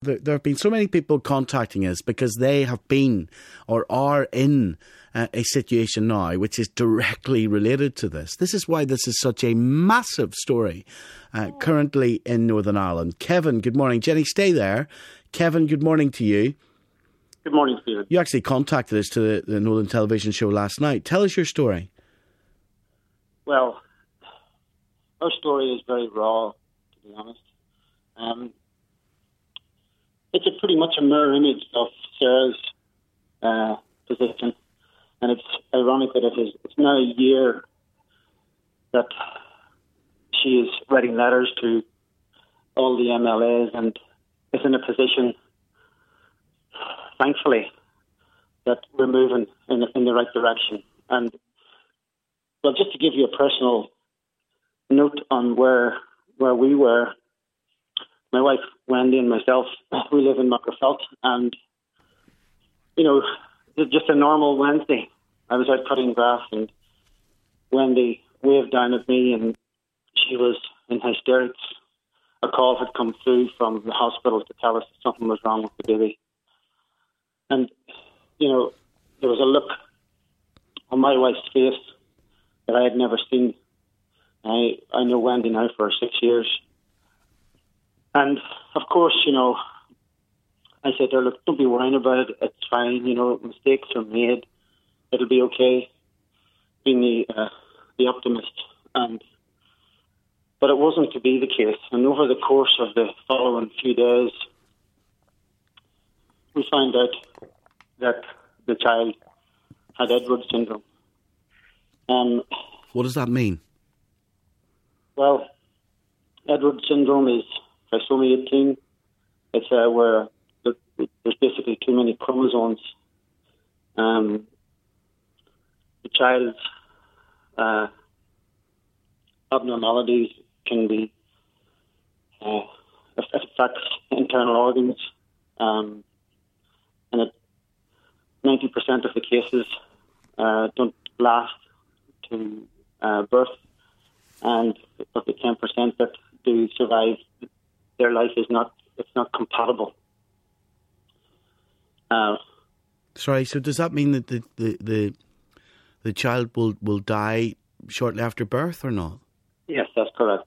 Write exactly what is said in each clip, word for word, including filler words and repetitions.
There, there have been so many people contacting us because they have been or are in uh, a situation now which is directly related to this. This is why this is such a massive story uh, currently in Northern Ireland. Kevin, good morning. Jenny, stay there. Kevin, good morning to you. Good morning, Stephen. You actually contacted us to the, the Northern Television show last night. Tell us your story. Well, our story is very raw, to be honest. Um, it's a pretty much a mirror image of Sarah's uh, position, and it's ironic that it is, it's now a year that she is writing letters to all the M L As and is in a position, thankfully, that we're moving in, in the right direction. And, well, just to give you a personal note on where where we were, my wife Wendy and myself, we live in Muckerfelt, and you know, just a normal Wednesday, I was out cutting grass, and Wendy waved down at me, and she was in hysterics. A call had come through from the hospital to tell us that something was wrong with the baby, and you know, there was a look on my wife's face that I had never seen. I I know Wendy now for six years. And, of course, you know, I said to her, look, don't be worrying about it. It's fine. You know, mistakes are made. It'll be okay. Being the, uh, the optimist. And, but it wasn't to be the case. And over the course of the following few days, we found out that the child had Edwards syndrome. Um, what does that mean? Well, Edwards syndrome is trisomy eighteen. It's uh, where the, there's basically too many chromosomes. Um, the child's uh, abnormalities can be uh, affects internal organs, um, and it, ninety percent of the cases uh, don't last to uh, birth, and of the ten percent that do survive, their life is not, it's not compatible. Uh, Sorry, so does that mean that the, the, the, the child will, will die shortly after birth or not? Yes, that's correct.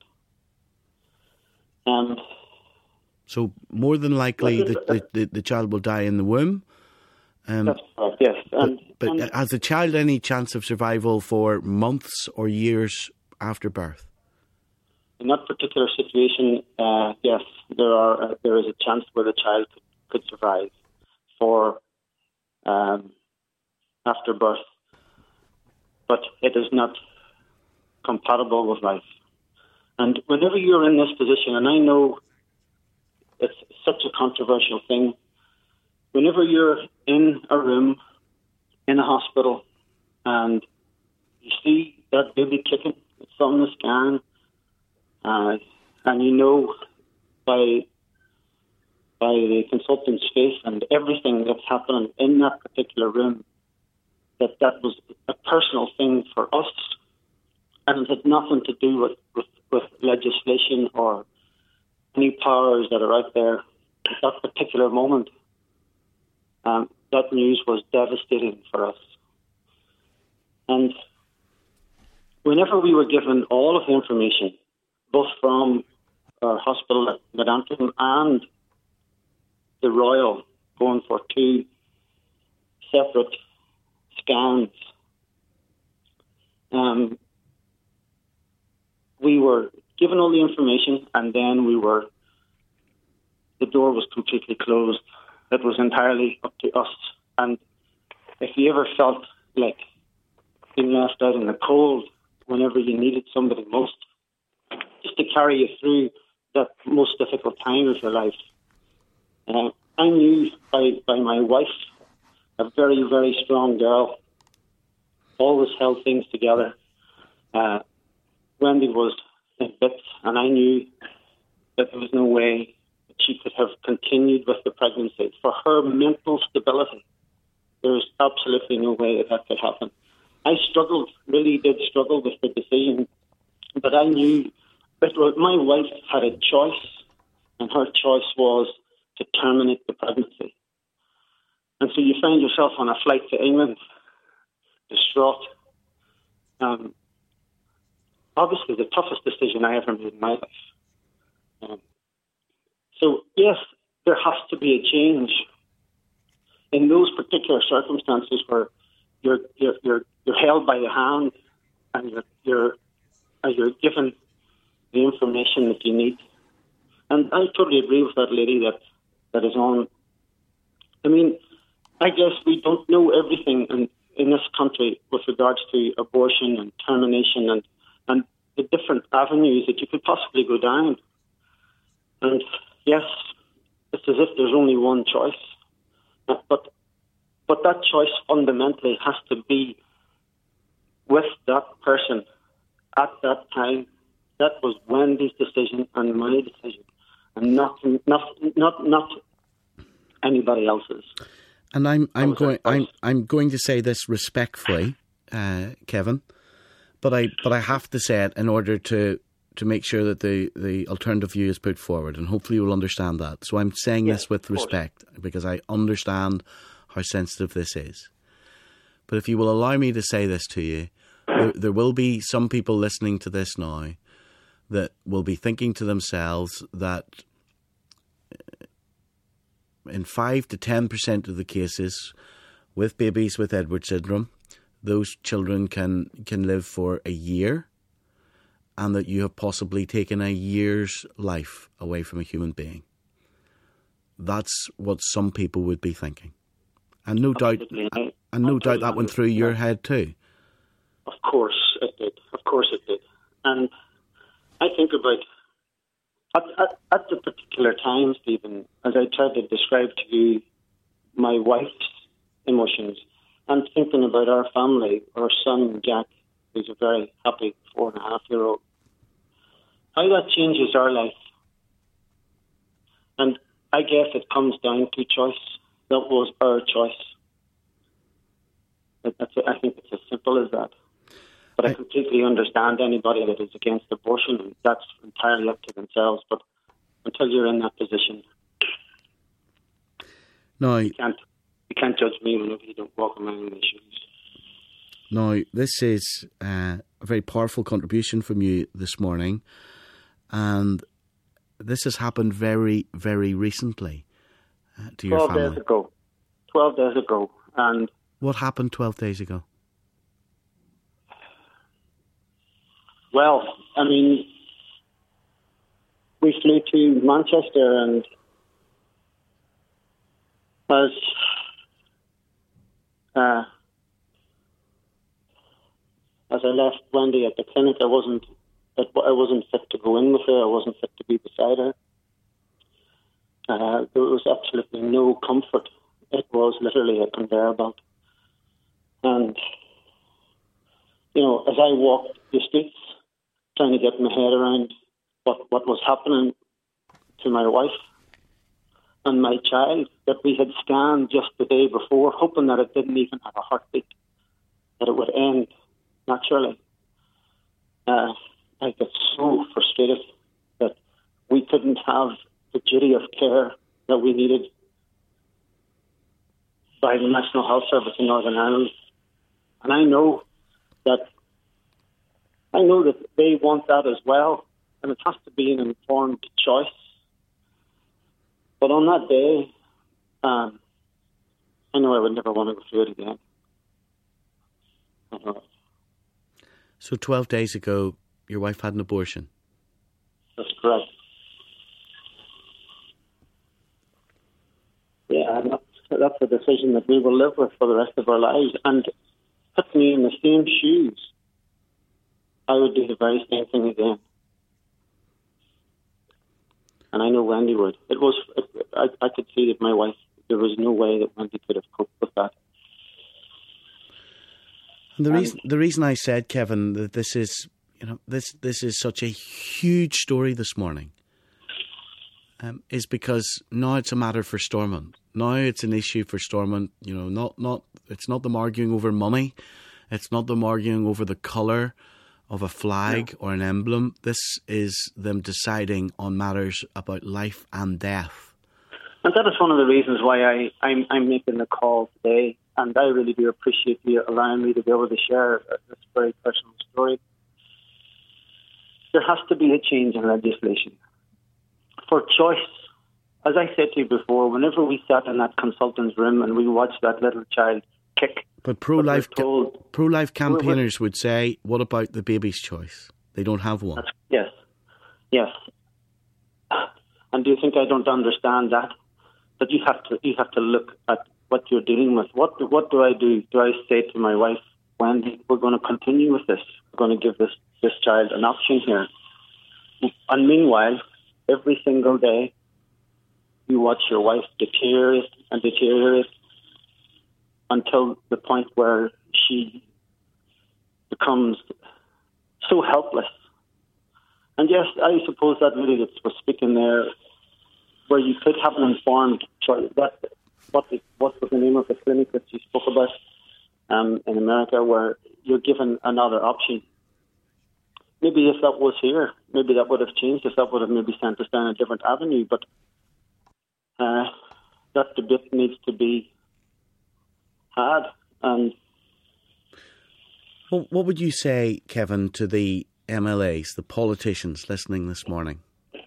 Um, so more than likely the, the, the, the child will die in the womb? Um, that's correct, yes. And, but but and, has the child any chance of survival for months or years after birth? In that particular situation, uh, yes, there are uh, there is a chance where the child could, could survive for um, after birth, but it is not compatible with life. And whenever you're in this position, and I know it's such a controversial thing, whenever you're in a room in a hospital and you see that baby kicking, it's on the scan. Uh, and you know by by the consultant's face and everything that's happening in that particular room that that was a personal thing for us, and it had nothing to do with, with, with legislation or any powers that are out there at that particular moment. Um, that news was devastating for us. And whenever we were given all of the information, both from our hospital at Medantrum and the Royal, going for two separate scans, um, we were given all the information, and then we were, the door was completely closed. It was entirely up to us. And if you ever felt like being left out in the cold whenever you needed somebody most, just to carry you through that most difficult time of your life. Uh, I knew by, by my wife, a very, very strong girl, always held things together. Uh, Wendy was in bits, and I knew that there was no way that she could have continued with the pregnancy. For her mental stability, there was absolutely no way that that could happen. I struggled, really did struggle with the decision, but I knew that my wife had a choice, and her choice was to terminate the pregnancy. And so you find yourself on a flight to England, distraught. Um, obviously, the toughest decision I ever made in my life. Um, so, yes, there has to be a change in those particular circumstances where you're you're you're, you're held by the hand and you're you're uh, you're given the information that you need. And I totally agree with that lady that that is on. I mean, I guess we don't know everything in, in this country with regards to abortion and termination and, and the different avenues that you could possibly go down. And yes, it's as if there's only one choice. But but that choice fundamentally has to be with that person at that time. That was Wendy's decision and my decision, and not not not not anybody else's. And I'm I'm going I'm I'm going to say this respectfully, uh, Kevin, but I but I have to say it in order to, to make sure that the, the alternative view is put forward, and hopefully you will understand that. So I'm saying yes, this with respect because I understand how sensitive this is. But if you will allow me to say this to you, there, there will be some people listening to this now that will be thinking to themselves that in five to ten percent of the cases with babies with Edwards syndrome, those children can can live for a year, and that you have possibly taken a year's life away from a human being. That's what some people would be thinking, and no Absolutely. doubt, and no doubt that went through your head too. Of course it did. Of course it did. And I think about At, at, at the particular time, Stephen, as I tried to describe to you my wife's emotions, and thinking about our family, our son Jack, who's a very happy four and a half year old, how that changes our life. And I guess it comes down to choice. That was our choice. That's, I think it's as simple as that. But I, I completely understand anybody that is against abortion, and that's entirely up to themselves. But until you're in that position, no, you can't you can't judge me whenever you don't walk in my own shoes. Now, this is uh, a very powerful contribution from you this morning, and this has happened very, very recently uh, to your family. Twelve days ago. Twelve days ago, and what happened twelve days ago? Well, I mean, we flew to Manchester, and as uh, as I left Wendy at the clinic, I wasn't I wasn't fit to go in with her. I wasn't fit to be beside her. Uh, there was absolutely no comfort. It was literally a conveyor belt, and you know, as I walked the streets, trying to get my head around what, what was happening to my wife and my child that we had scanned just the day before, hoping that it didn't even have a heartbeat, that it would end naturally. Uh, I got so frustrated that we couldn't have the duty of care that we needed by the National Health Service in Northern Ireland. And I know that I know that they want that as well, and it has to be an informed choice. But on that day, um, I know I would never want to go through it again. I know it. So twelve days ago, your wife had an abortion? That's correct. Yeah, and that's, that's a decision that we will live with for the rest of our lives. And put me in the same shoes, I would do the very same thing again. And I know Wendy would. It was, it, I, I could see that my wife, there was no way that Wendy could have coped with that. And the and, reason, the reason I said, Kevin, that this is, you know, this this is such a huge story this morning, um, is because now it's a matter for Stormont. Now it's an issue for Stormont. You know, not not it's not them arguing over money, it's not them arguing over the colour of a flag yeah. or an emblem. This is them deciding on matters about life and death. And that is one of the reasons why I, I'm, I'm making the call today. And I really do appreciate you allowing me to be able to share this very personal story. There has to be a change in legislation. For choice, as I said to you before, whenever we sat in that consultant's room and we watched that little child kick... But pro-life, ca- pro-life campaigners would say, what about the baby's choice? They don't have one. That's, yes, yes. And do you think I don't understand that? But you have to you have to look at what you're dealing with. What do, what do I do? Do I say to my wife, Wendy, we're going to continue with this. We're going to give this, this child an option here. And meanwhile, every single day, you watch your wife deteriorate and deteriorate until the point where she becomes so helpless. And yes, I suppose that lady that was speaking there, where you could have an informed choice. That what the, what was the name of the clinic that she spoke about um, in America, where you're given another option. Maybe if that was here, maybe that would have changed. If that would have maybe sent us down a different avenue. But uh, that debate needs to be had. And well, what would you say, Kevin, to the M L As, the politicians listening this morning?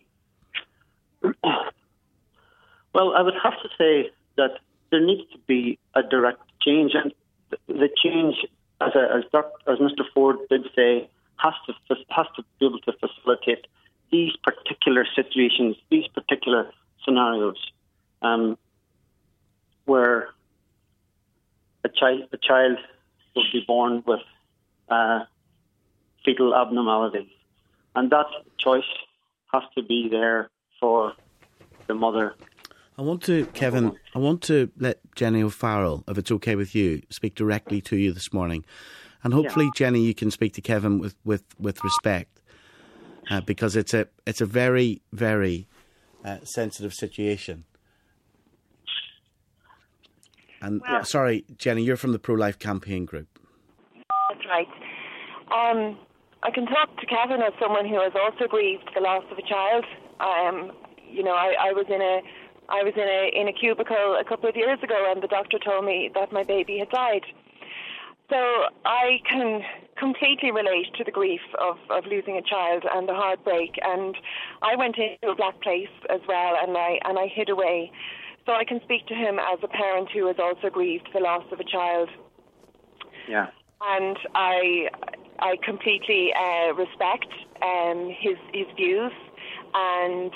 Well, I would have to say that there needs to be a direct change, and the change, as, a, as, Doctor as Mister Ford did say, has to has to be able to facilitate these particular situations, these particular scenarios, um, where a child a child will be born with uh, fetal abnormalities, and that choice has to be there for the mother. I want to, Kevin, I want to let Jenny O'Farrell, if it's okay with you, speak directly to you this morning. And hopefully, yeah. Jenny, you can speak to Kevin with, with, with respect, uh, because it's a it's a very, very uh, sensitive situation. And well, sorry, Jenny, you're from the Pro-Life Campaign Group. That's right. Um, I can talk to Kevin as someone who has also grieved the loss of a child. Um, you know, I, I was in a I was in a in a cubicle a couple of years ago, and the doctor told me that my baby had died. So I can completely relate to the grief of, of losing a child and the heartbreak. And I went into a black place as well, and I and I hid away. So I can speak to him as a parent who has also grieved the loss of a child. Yeah. And I I completely uh, respect um, his his views, and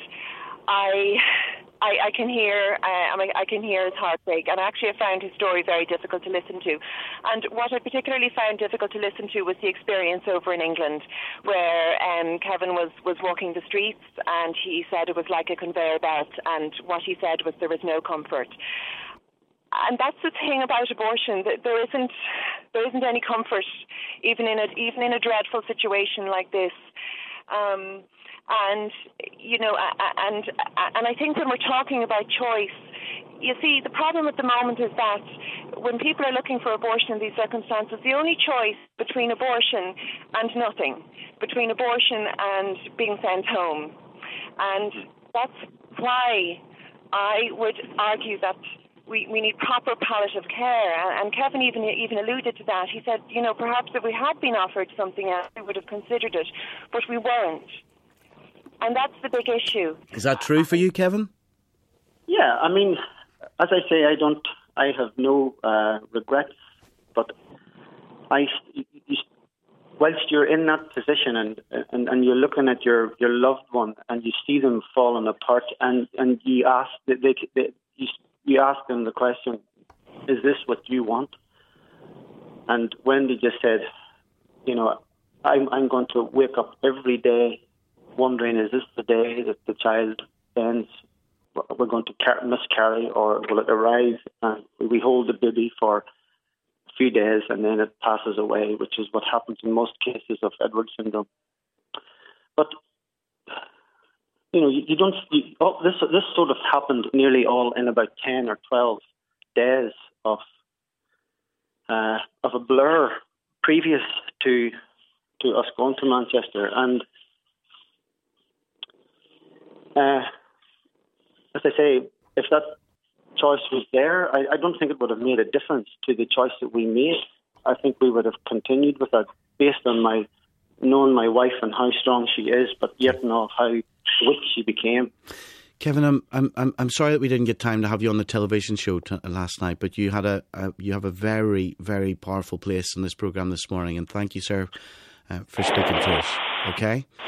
I. I, I can hear uh, I can hear his heartbreak, and actually I found his story very difficult to listen to. And what I particularly found difficult to listen to was the experience over in England, where um, Kevin was, was walking the streets, and he said it was like a conveyor belt, and what he said was there was no comfort. And that's the thing about abortion, that there isn't there isn't any comfort, even in a even in a dreadful situation like this. Um, And, you know, and and I think when we're talking about choice, you see, the problem at the moment is that when people are looking for abortion in these circumstances, the only choice between abortion and nothing, between abortion and being sent home. And that's why I would argue that we, we need proper palliative care. And Kevin even even alluded to that. He said, you know, perhaps if we had been offered something else, we would have considered it, but we weren't. And that's the big issue. Is that true for you, Kevin? Yeah, I mean, as I say, I don't, I have no uh, regrets, but I, you, whilst you're in that position and, and, and you're looking at your, your loved one and you see them falling apart, and, and you ask they, they, you, you ask them the question, is this what you want? And Wendy just said, you know, I'm, I'm going to wake up every day wondering, is this the day that the child ends? We're going to car- miscarry, or will it arrive and we hold the baby for a few days and then it passes away, which is what happens in most cases of Edwards syndrome. But you know, you, you don't. You, oh, this this sort of happened nearly all in about ten or twelve days of uh, of a blur previous to to us going to Manchester. And Uh, as I say, if that choice was there, I, I don't think it would have made a difference to the choice that we made. I think we would have continued with that based on my knowing my wife and how strong she is, but yet know how weak she became. Kevin, I'm I'm I'm I'm sorry that we didn't get time to have you on the television show t- last night, but you had a, a you have a very very powerful place in this programme this morning, and thank you, sir, uh, for sticking to us. Okay.